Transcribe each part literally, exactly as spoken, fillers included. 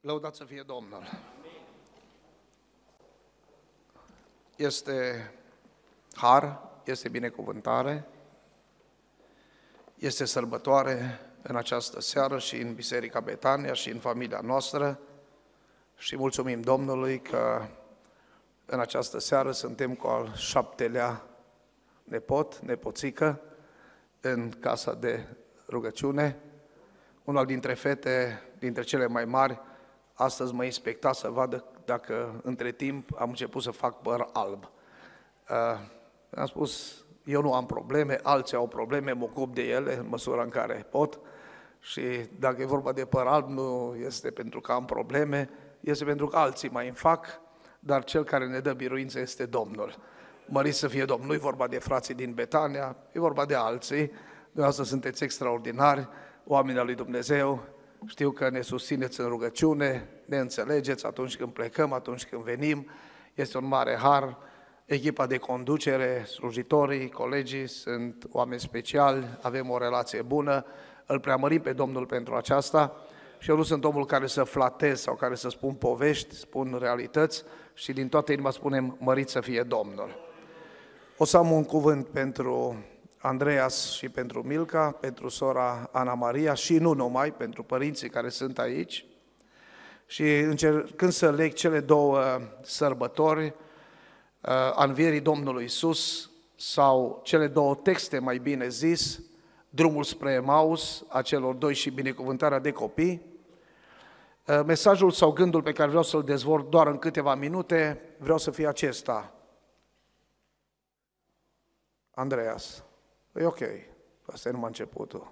Lăudați să fie Domnul! Este har, este binecuvântare, este sărbătoare în această seară și în Biserica Betania și în familia noastră și mulțumim Domnului că în această seară suntem cu al șaptelea nepot, nepoțică, în casa de rugăciune. Una dintre fete, dintre cele mai mari, astăzi mă inspecta să vadă dacă între timp am început să fac păr alb. Uh, am spus, eu nu am probleme, alții au probleme, mă ocup de ele în măsura în care pot și dacă e vorba de păr alb nu este pentru că am probleme, este pentru că alții mai îmi fac, dar cel care ne dă biruință este Domnul. Mărit să fie Domnul, nu e vorba de frații din Betania, e vorba de alții, dumneavoastră sunteți extraordinari, oameni al lui Dumnezeu, știu că ne susțineți în rugăciune, ne înțelegeți atunci când plecăm, atunci când venim, este un mare har, echipa de conducere, slujitorii, colegii sunt oameni speciali, avem o relație bună, îl preamărim pe Domnul pentru aceasta și eu nu sunt omul care să flatez sau care să spun povești, spun realități și din toată inima spunem mărit să fie Domnul. O să am un cuvânt pentru Andreas și pentru Milca, pentru sora Ana Maria și nu numai, pentru părinții care sunt aici. Și încercând să leg cele două sărbători, a învierii Domnului Iisus, sau cele două texte, mai bine zis, drumul spre Emaus, a celor doi și binecuvântarea de copii, mesajul sau gândul pe care vreau să-l dezvolt doar în câteva minute, vreau să fie acesta. Andreas, e ok, asta e numai începutul.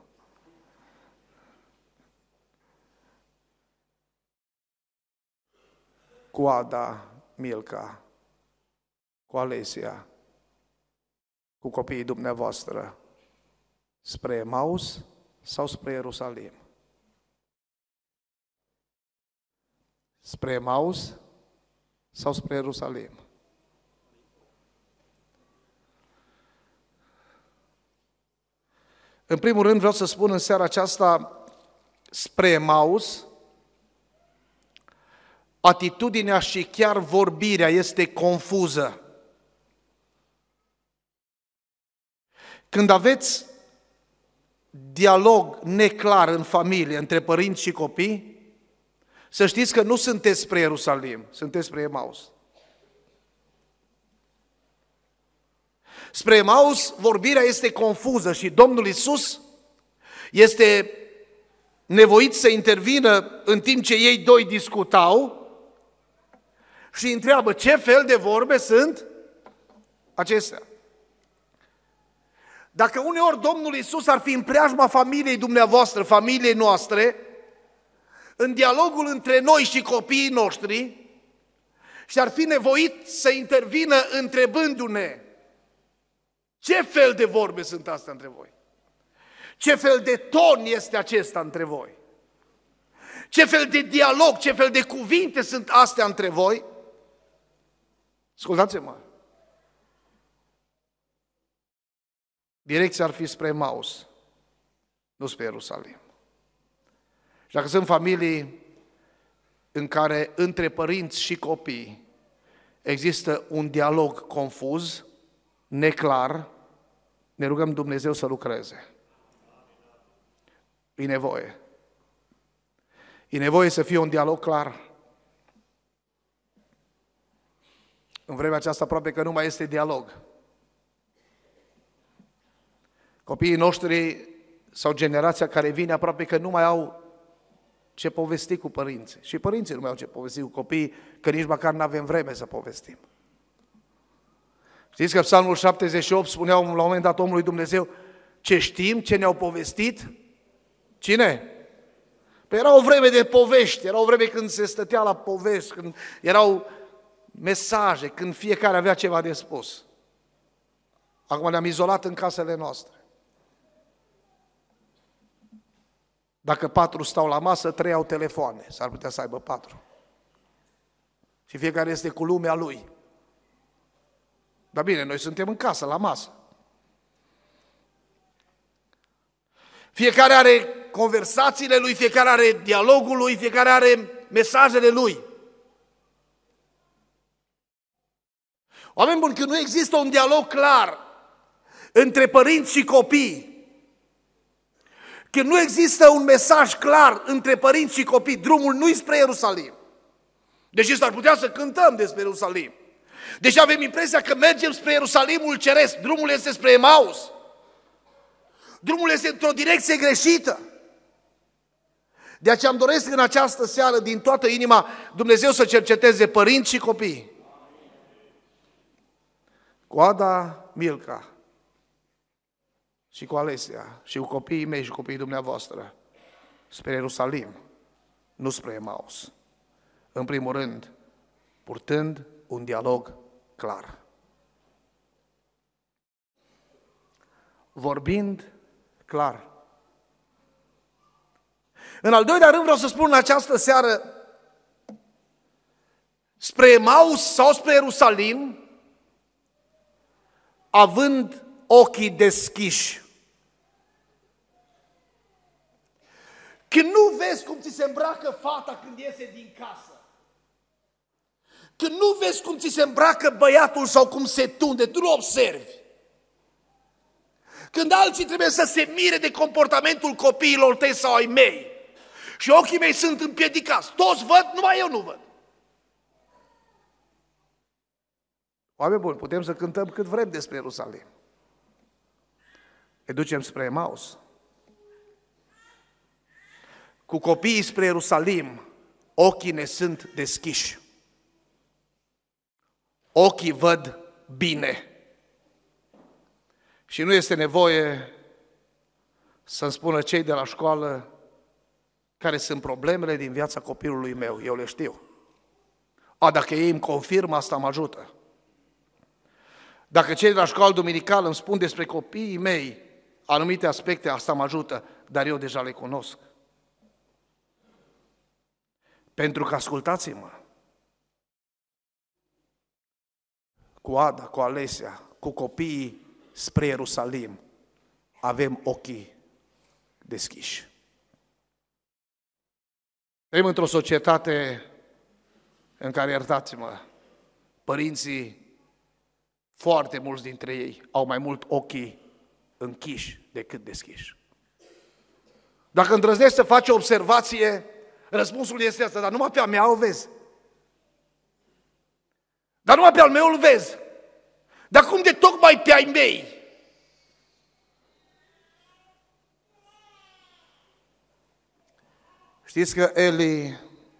Cu Ada, Milca, cu Alesia, cu copiii dumneavoastră, spre Emaus sau spre Ierusalim? Spre Emaus sau spre Ierusalim? În primul rând vreau să spun în seara aceasta, spre Emaus, atitudinea și chiar vorbirea este confuză. Când aveți dialog neclar în familie, între părinți și copii, să știți că nu sunteți spre Ierusalim, sunteți spre Emaus. Spre Emaus, vorbirea este confuză și Domnul Iisus este nevoit să intervină în timp ce ei doi discutau și întreabă ce fel de vorbe sunt acestea. Dacă uneori Domnul Iisus ar fi în preajma familiei dumneavoastră, familiei noastre, în dialogul între noi și copiii noștri, și ar fi nevoit să intervină întrebându-ne ce fel de vorbe sunt astea între voi? Ce fel de ton este acesta între voi? Ce fel de dialog, ce fel de cuvinte sunt astea între voi? Ascultați-mă! Direcția ar fi spre Emaus, nu spre Ierusalim. Și dacă sunt familii în care între părinți și copii există un dialog confuz, neclar, ne rugăm Dumnezeu să lucreze. E nevoie. E nevoie să fie un dialog clar. În vremea aceasta aproape că nu mai este dialog. Copiii noștri sau generația care vine aproape că nu mai au ce povesti cu părinții. Și părinții nu mai au ce povesti cu copiii, că nici măcar nu avem vreme să povestim. Știți că Psalmul șaptezeci și opt spuneau la un moment dat omului Dumnezeu, ce știm, ce ne-au povestit? Cine? Păi era o vreme de povești, era o vreme când se stătea la povești, când erau mesaje, când fiecare avea ceva de spus. Acum ne-am izolat în casele noastre. Dacă patru stau la masă, trei au telefoane, s-ar putea să aibă patru. Și fiecare este cu lumea lui. Dar bine, noi suntem în casă, la masă. Fiecare are conversațiile lui, fiecare are dialogul lui, fiecare are mesajele lui. Oameni buni, când nu există un dialog clar între părinți și copii, când nu există un mesaj clar între părinți și copii, drumul nu-i spre Ierusalim. Deși s-ar putea să cântăm despre Ierusalim. Deși avem impresia că mergem spre Ierusalimul Ceresc, drumul este spre Emaus. Drumul este într-o direcție greșită. De aceea îmi doresc în această seară, din toată inima, Dumnezeu să cerceteze părinți și copii. Cu Ada, Milca și cu Alesia și cu copiii mei și cu copiii dumneavoastră spre Ierusalim, nu spre Emaus. În primul rând, purtând un dialog clar. Vorbind clar. În al doilea rând vreau să spun în această seară, spre Emaus sau spre Ierusalim, având ochii deschiși. Când nu vezi cum ți se îmbracă fata când iese din casă, când nu vezi cum ți se îmbracă băiatul sau cum se tunde, tu nu observi. Când alții trebuie să se mire de comportamentul copiilor tăi sau ai mei și ochii mei sunt împiedicați, toți văd, numai eu nu văd. Oameni buni, putem să cântăm cât vrem despre Ierusalim. Ne ducem spre Emaus. Cu copiii spre Ierusalim, ochii ne sunt deschiși. Ochii văd bine. Și nu este nevoie să-mi spună cei de la școală care sunt problemele din viața copilului meu. Eu le știu. A, dacă ei îmi confirmă, asta mă ajută. Dacă cei de la școală duminicală îmi spun despre copiii mei anumite aspecte, asta mă ajută, dar eu deja le cunosc. Pentru că, ascultați-mă, cu Ada, cu Alesia, cu copiii spre Ierusalim, avem ochii deschiși. Trăim într-o societate în care, iertați-mă, părinții, foarte mulți dintre ei, au mai mult ochii închiși decât deschiși. Dacă îndrăznești să faci o observație, răspunsul este asta, dar numai pe a mea o vezi. Dar numai pe al meu îl vezi. Dar cum de tocmai pe ai mei? Știți că Eli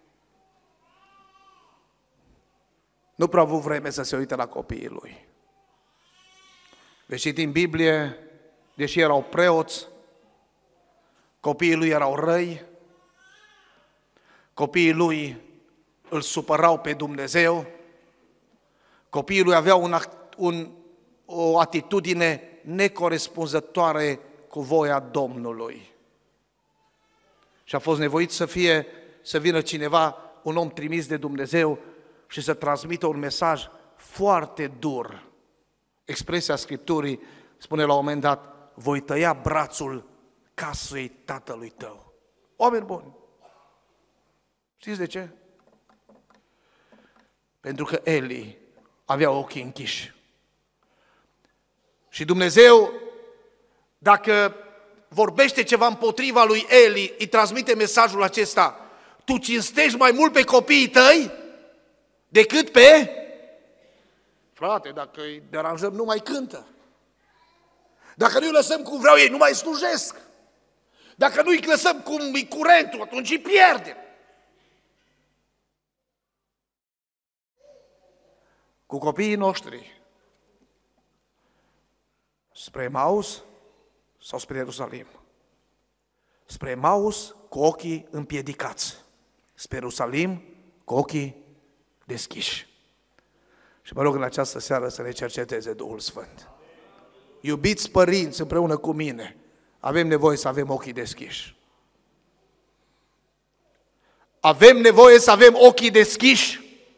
nu prea a avut vreme să se uite la copiii lui. Veți citi în Biblie, deși erau preoți, copiii lui erau răi, copiii lui îl supărau pe Dumnezeu, copiii lui aveau un, un, o atitudine necorespunzătoare cu voia Domnului. Și a fost nevoit să fie, să vină cineva, un om trimis de Dumnezeu și să transmită un mesaj foarte dur. Expresia Scripturii spune la un moment dat, voi tăia brațul casei tatălui tău. Oameni buni, știți de ce? Pentru că Eli avea ochii închiși. Și Dumnezeu, dacă vorbește ceva împotriva lui Eli, îi transmite mesajul acesta, tu cinstești mai mult pe copiii tăi decât pe... Frate, dacă îi deranjăm, nu mai cântă. Dacă nu îi lăsăm cum vreau ei, nu mai slujesc. Dacă nu îi lăsăm cum e curentul, atunci îi pierdem. Cu copiii noștri, spre Emaus sau spre Ierusalim? Spre Emaus cu ochii împiedicați, spre Ierusalim cu ochii deschiși. Și mă rog în această seară să ne cerceteze Duhul Sfânt. Iubiți părinți împreună cu mine, avem nevoie să avem ochii deschiși. Avem nevoie să avem ochii deschiși.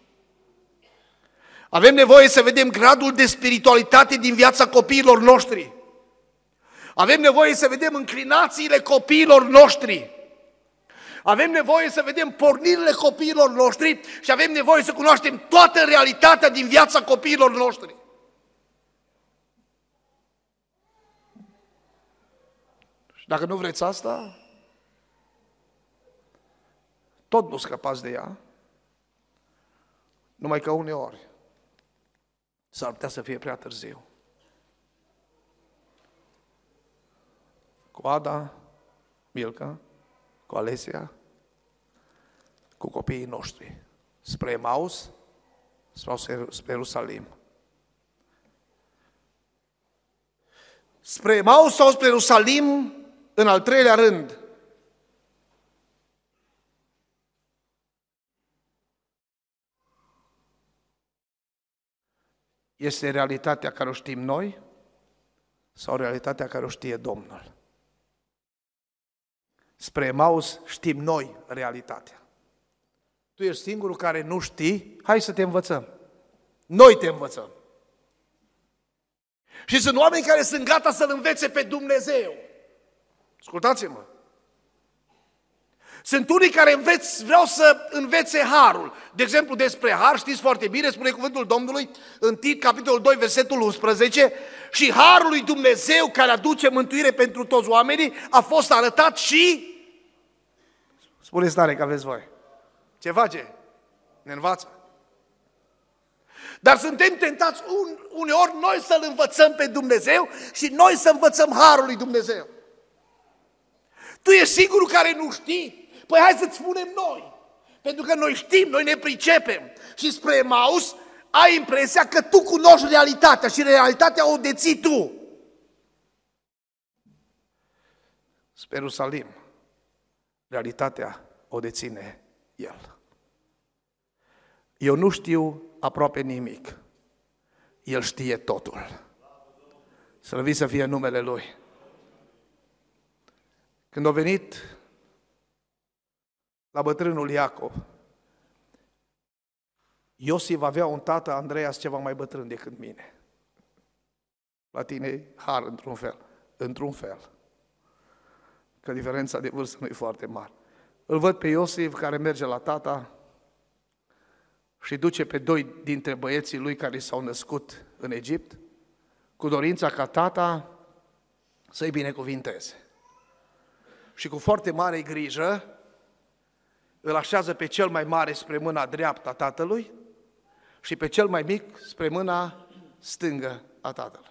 Avem nevoie să vedem gradul de spiritualitate din viața copiilor noștri. Avem nevoie să vedem înclinațiile copiilor noștri. Avem nevoie să vedem pornirile copiilor noștri și avem nevoie să cunoaștem toată realitatea din viața copiilor noștri. Și dacă nu vreți asta, tot nu scăpați de ea, numai că uneori s-ar putea să fie prea târziu. Cu Ada, Milca, cu Alesia, cu copiii noștri, spre Emaus sau spre Ierusalim. Spre Emaus sau spre Ierusalim, în al treilea rând, este realitatea care o știm noi sau realitatea care o știe Domnul? Spre Emaus știm noi realitatea. Tu ești singurul care nu știi, hai să te învățăm. Noi te învățăm. Și sunt oameni care sunt gata să-L învețe pe Dumnezeu. Ascultați-mă. Sunt unii care înveț, vreau să învețe harul. De exemplu, despre har, știți foarte bine, spune cuvântul Domnului în Tit, capitolul doi, versetul unsprezece, și harul lui Dumnezeu care aduce mântuire pentru toți oamenii a fost arătat și... Spuneți tare că aveți voi. Ce face? Ne învață. Dar suntem tentați un, uneori noi să-L învățăm pe Dumnezeu și noi să învățăm harul lui Dumnezeu. Tu ești singurul care nu știi? Păi hai să-ți spunem noi. Pentru că noi știm, noi ne pricepem. Și spre Emaus ai impresia că tu cunoști realitatea și realitatea o deții tu. Spre Ierusalim, realitatea o deține El. Eu nu știu aproape nimic. El știe totul. Slăvit să fie numele Lui. Când a venit la bătrânul Iacov, Iosif avea un tată, Andreas, ceva mai bătrân decât mine. La tine e har într-un fel. Într-un fel. Că diferența de vârstă nu e foarte mare. Îl văd pe Iosif care merge la tata și duce pe doi dintre băieții lui care s-au născut în Egipt, cu dorința ca tata să-i binecuvinteze. Și cu foarte mare grijă îl așează pe cel mai mare spre mâna dreaptă a tatălui și pe cel mai mic spre mâna stângă a tatălui.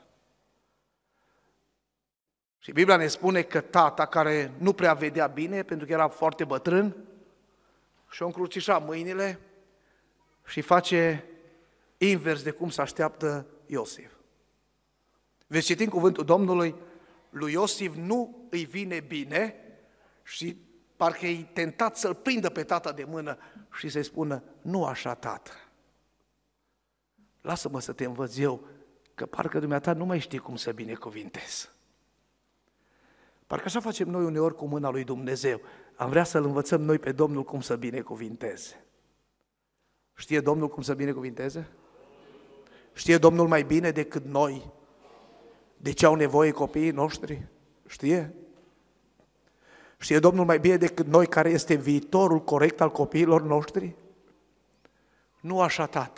Și Biblia ne spune că tata, care nu prea vedea bine, pentru că era foarte bătrân, și-o încrucișa mâinile și face invers de cum se așteaptă Iosif. Veți citi în cuvântul Domnului, lui Iosif nu îi vine bine și parcă e tentat să-l prindă pe tata de mână și să-i spună, nu așa, tată. Lasă-mă să te învăț eu, că parcă dumneata nu mai știi cum să binecuvintezi. Parcă așa facem noi uneori cu mâna lui Dumnezeu. Am vrea să-L învățăm noi pe Domnul cum să binecuvinteze. Știe Domnul cum să binecuvinteze? Știe Domnul mai bine decât noi de ce au nevoie copiii noștri? Știe? Știe Domnul mai bine decât noi care este viitorul corect al copiilor noștri? Nu așa, tată.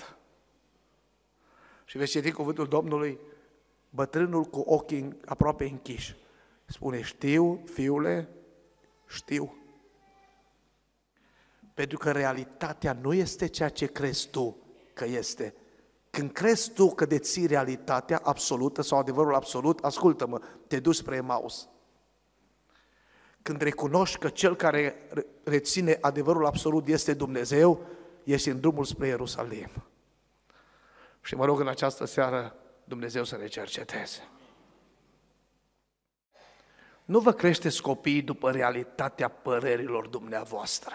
Și veți citi cuvântul Domnului, bătrânul cu ochii aproape închiși. Spune, știu, fiule, știu. Pentru că realitatea nu este ceea ce crezi tu că este. Când crezi tu că deții realitatea absolută sau adevărul absolut, ascultă-mă, te duci spre Emaus. Când recunoști că cel care reține adevărul absolut este Dumnezeu, ești în drumul spre Ierusalim. Și mă rog în această seară Dumnezeu să ne cerceteze. Nu vă creșteți copiii după realitatea părerilor dumneavoastră.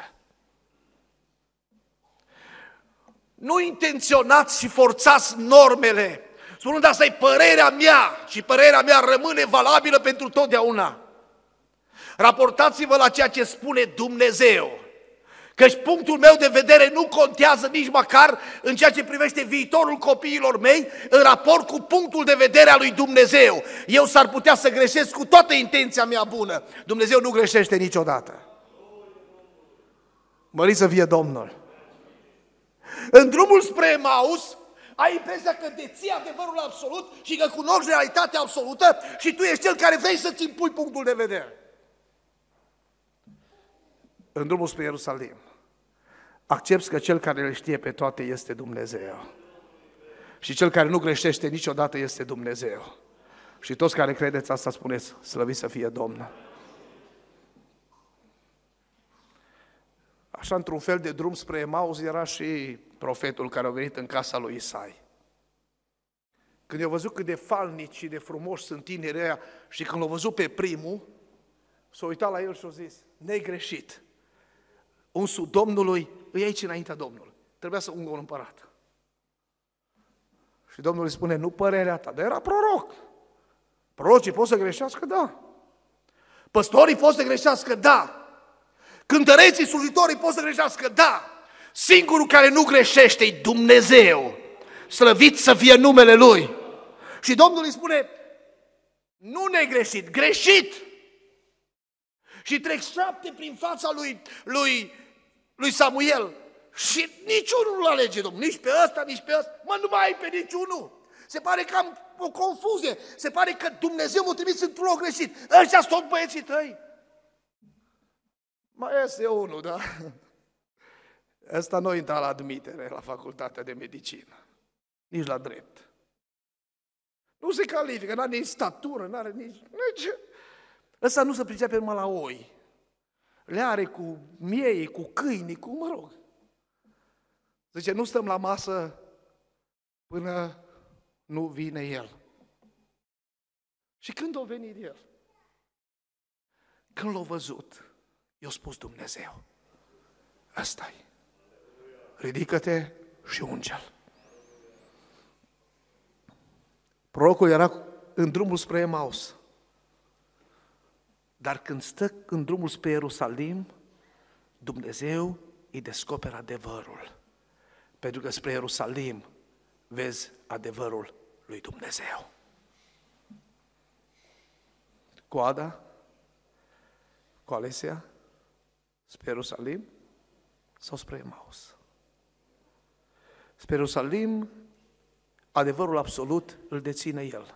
Nu intenționați și forțați normele, spunând asta e părerea mea și părerea mea rămâne valabilă pentru totdeauna. Raportați-vă la ceea ce spune Dumnezeu, căci punctul meu de vedere nu contează nici măcar în ceea ce privește viitorul copiilor mei în raport cu punctul de vedere al lui Dumnezeu. Eu s-ar putea să greșesc cu toată intenția mea bună. Dumnezeu nu greșește niciodată. Mărit să fie Domnul! În drumul spre Emaus, ai impresia că deții adevărul absolut și că cunoști realitatea absolută și tu ești cel care vrei să-ți impui punctul de vedere. În drumul spre Ierusalim, accepți că cel care le știe pe toate este Dumnezeu. Și cel care nu greșește niciodată este Dumnezeu. Și toți care credeți asta spuneți, slăvit să fie Domnul. Așa, într-un fel de drum spre Emaus, era și profetul care a venit în casa lui Isai. Când i-a văzut cât de falnici și de frumoși sunt tinerii ăia și când l-a văzut pe primul, s-a uitat la el și a zis, ne-ai greșit. Unsul Domnului îi aici înaintea Domnului. Trebuia să ungă un împărat. Și Domnul îi spune, nu părerea ta, dar era proroc. Prorocii pot să greșească? Da. Păstorii pot să greșească? Da. Cântăreții, slujitorii pot să greșească? Da. Singurul care nu greșește e Dumnezeu. Slăvit să fie numele Lui. Și Domnul îi spune, nu ne-ai greșit, greșit. Și trec șapte prin fața lui, lui, lui Samuel și niciunul nu-l alege, Domnul, nici pe ăsta, nici pe ăsta, mă, nu mai ai pe niciunul. Se pare că am o confuzie, se pare că Dumnezeu m-a trimis într-un loc greșit. Ăștia sunt tot băieții tăi. Mai este unul, da? Ăsta nu intra la admitere la facultatea de medicină, nici la drept. Nu se califică, n-are nici statură, n-are nici... nici... Ăsta nu se pricepe numai la oi. Le are cu miei, cu câini, cu, mă rog. Zice, nu stăm la masă până nu vine el. Și când a venit el? Când l-a văzut, i-a spus Dumnezeu, ăsta-i. Ridică-te și unge-l. Prorocul era în drumul spre Emaus. Dar când stă în drumul spre Ierusalim, Dumnezeu îi descoperă adevărul. Pentru că spre Ierusalim vezi adevărul lui Dumnezeu. Coada cu Alesia spre Ierusalim sau spre Emaus? Spre Ierusalim, adevărul absolut îl deține el.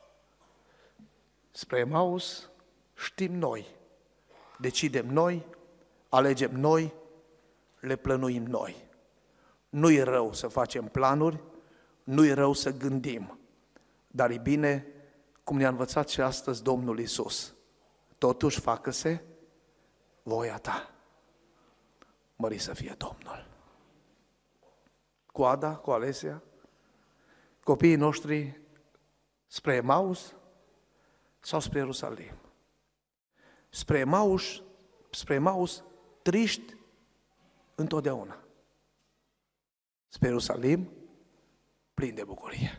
Spre Emaus știm noi, decidem noi, alegem noi, le plănuim noi. Nu e rău să facem planuri, nu e rău să gândim, dar e bine, cum ne-a învățat și astăzi Domnul Iisus, totuși facă-se voia ta. Mărit să fie Domnul. Cu Ada, cu Alesia, copiii noștri spre Emaus sau spre Ierusalim? Spre Emaus, spre Emaus, triști întotdeauna. Spre Ierusalim, plin de bucurie.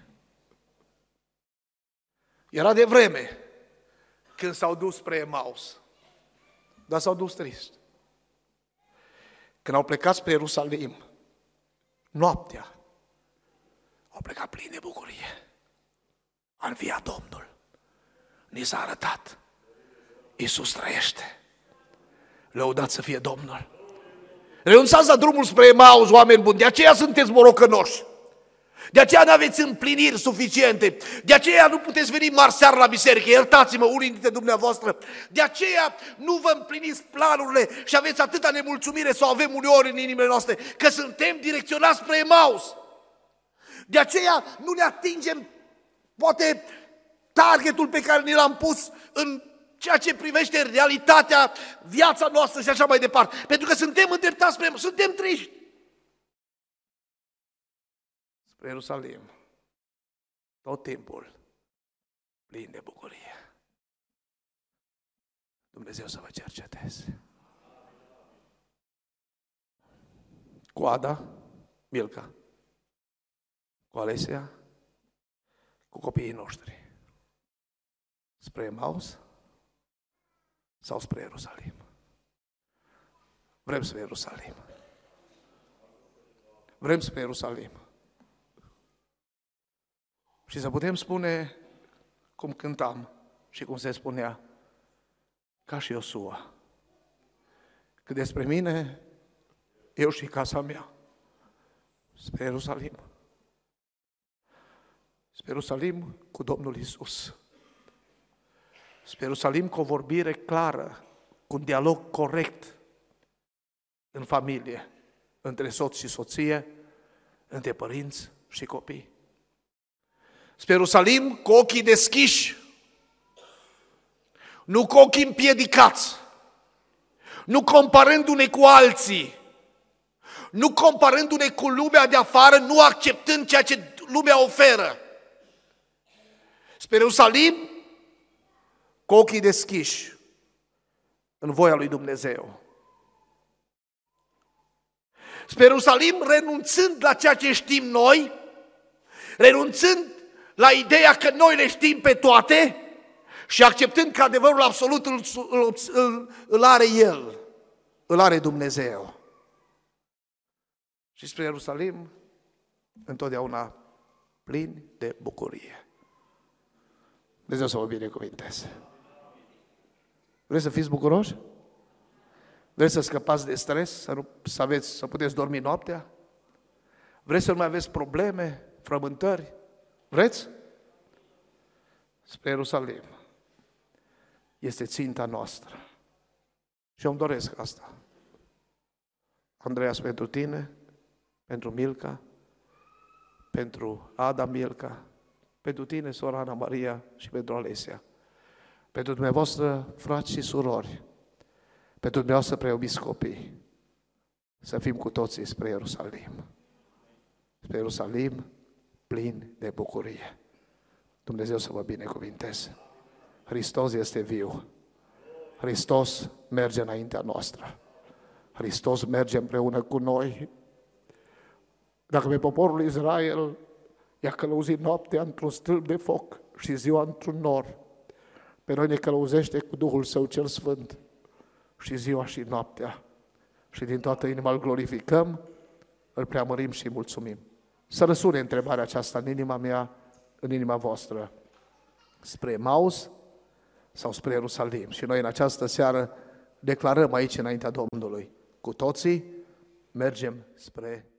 Era de vreme când s-au dus spre Emaus, dar s-au dus triști. Când au plecat spre Ierusalim, noaptea, au plecat plin de bucurie. A înviat Domnul. Ni s-a arătat. Iisus trăiește. Lăudat să fie Domnul. Renunțați la drumul spre Emaus, oameni buni, de aceea sunteți morocănoși. De aceea nu aveți împliniri suficiente. De aceea nu puteți veni marți seara la biserică. Iertați-mă, unii dintre dumneavoastră. De aceea nu vă împliniți planurile și aveți atâta nemulțumire sau avem uneori în inimile noastre, că suntem direcționați spre Emaus. De aceea nu ne atingem, poate, targetul pe care ni l-am pus în ceea ce privește realitatea, viața noastră și așa mai departe. Pentru că suntem îndreptați spre Emaus, suntem triști. Spre Ierusalim, tot timpul plin de bucurie. Dumnezeu să vă cerceteze. Cu Ada, Milca, cu Alesia, cu copiii noștri. Spre Emaus sau spre Ierusalim? Vrem spre Ierusalim. Vrem spre Ierusalim. Și să putem spune, cum cântam și cum se spunea, ca și Iosua, că despre mine eu și casa mea, spre Ierusalim. Spre Ierusalim cu Domnul Iisus. Spre Ierusalim cu o vorbire clară, cu un dialog corect în familie, între soț și soție, între părinți și copii. Spre Ierusalim cu ochii deschiși, nu cu ochii împiedicați, nu comparându-ne cu alții, nu comparându-ne cu lumea de afară, nu acceptând ceea ce lumea oferă. Spre Ierusalim cu ochii deschiși în voia lui Dumnezeu. Spre Ierusalim renunțând la ceea ce știm noi, renunțând la ideea că noi le știm pe toate și acceptând că adevărul absolut îl, îl, îl are El, îl are Dumnezeu. Și spre Ierusalim întotdeauna plini de bucurie. Dumnezeu să vă binecuvinteze. Vreți să fiți bucuroși? Vreți să scăpați de stres, să, nu, să, aveți, să puteți dormi noaptea? Vreți să nu mai aveți probleme, frământări? Vreți? Spre Ierusalim este ținta noastră. Și eu îmi doresc asta. Andreas, pentru tine, pentru Milca, pentru Ada Milca, pentru tine, sora Ana Maria și pentru Alesia. Pentru dumneavoastră, frați și surori, pentru dumneavoastră, preiubiți copii, să fim cu toții spre Ierusalim. Spre Ierusalim plin de bucurie. Dumnezeu să vă binecuvinteze. Hristos este viu. Hristos merge înaintea noastră. Hristos merge împreună cu noi. Dacă pe poporul Israel i-a călăuzit noaptea într-un stâlp de foc și ziua într-un nor, pe noi ne călăuzește cu Duhul Său cel Sfânt și ziua și noaptea. Și din toată inima îl glorificăm, îl preamărim și îi mulțumim. Să răsune întrebarea aceasta în inima mea, în inima voastră. Spre Emaus sau spre Ierusalim? Și noi în această seară declarăm aici înaintea Domnului. Cu toții mergem spre